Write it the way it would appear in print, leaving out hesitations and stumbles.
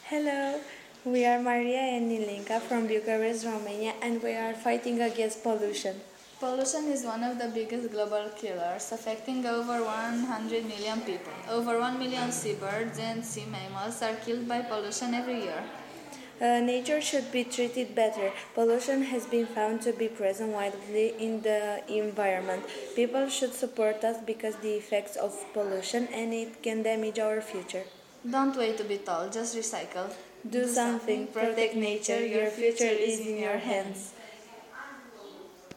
Hello, we are Maria and Nilinka from Bucharest, Romania, and we are fighting against pollution. Pollution is one of the biggest global killers, affecting over 100 million people. Over 1 million seabirds and sea mammals are killed by pollution every year. Nature should be treated better. Pollution has been found to be present widely in the environment. People should support us because the effects of pollution and it can damage our future. Don't wait to be told, just recycle. Do something, protect nature, your future is in your hands.